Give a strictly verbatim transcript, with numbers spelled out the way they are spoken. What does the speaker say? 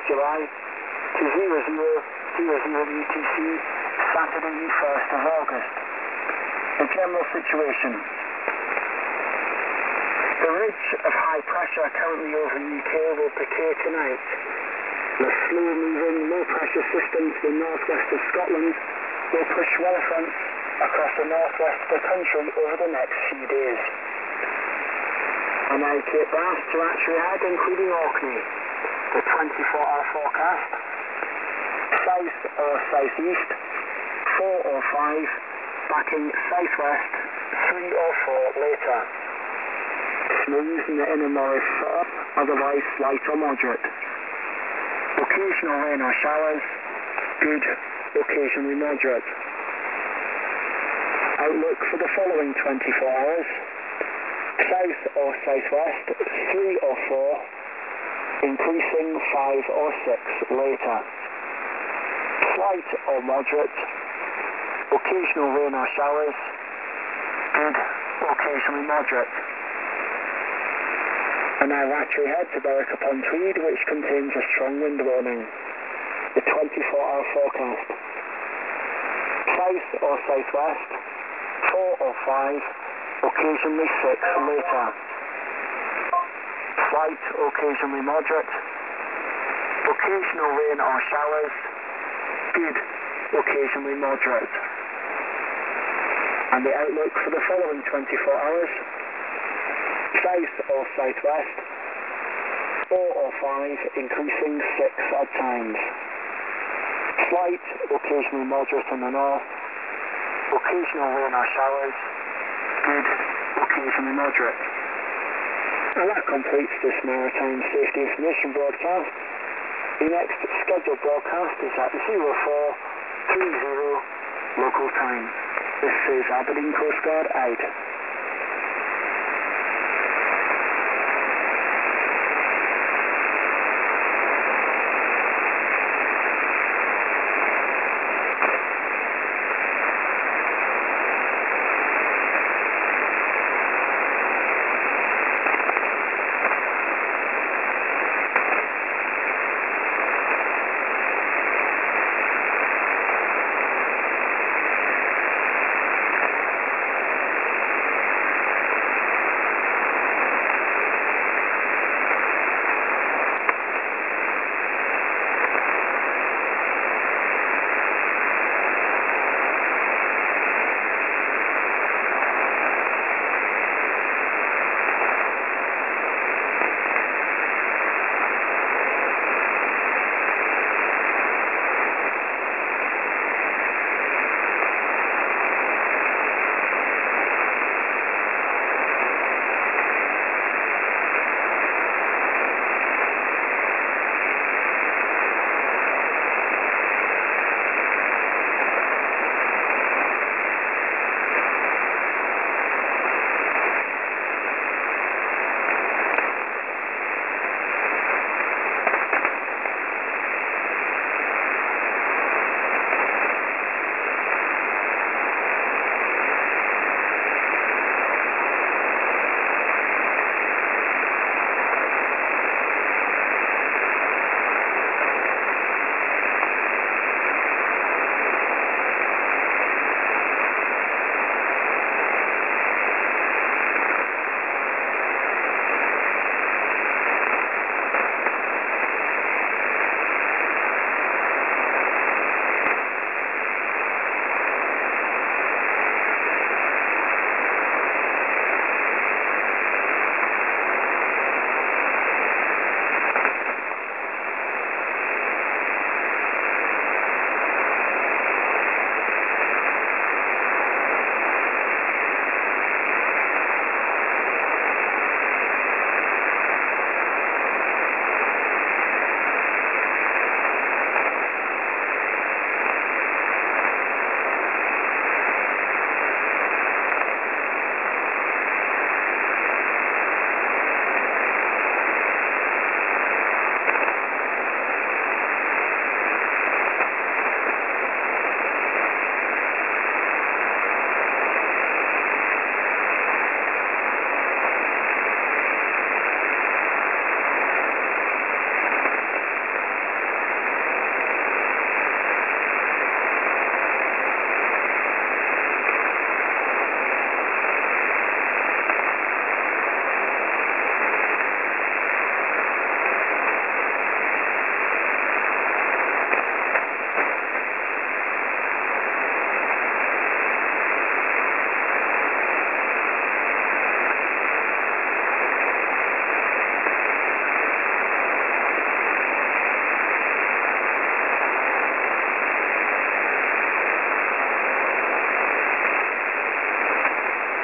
July to zero zero zero zero U T C, Saturday the first of August. The general situation. The ridge of high pressure currently over the U K will decay tonight. The slow-moving, low-pressure system to the northwest of Scotland will push weather fronts across the northwest of the country over the next few days. An accurate blast to Archery Head, including Orkney. The twenty-four hour forecast. South or southeast, four or five, backing southwest, three or four later. Smooth in the inner north four, otherwise slight or moderate. Occasional rain or showers, good, occasionally moderate. Outlook for the following twenty-four hours. South or southwest, three or four, increasing five or six later. Slight or moderate, occasional rain or showers, good, occasionally moderate. And now Archery Head to Berwick-upon-Tweed, which contains a strong wind warning. The twenty-four hour forecast. South or southwest, four or five, occasionally six later. Slight, occasionally moderate. Occasional rain or showers, good, occasionally moderate. And the outlook for the following twenty-four hours. South or southwest, four or five, increasing six at times. Slight, occasionally moderate in the north. Occasional rain or showers, good, occasionally moderate. And that completes this Maritime Safety Information broadcast. The next scheduled broadcast is at zero four three zero local time. This is Aberdeen Coast Guard out.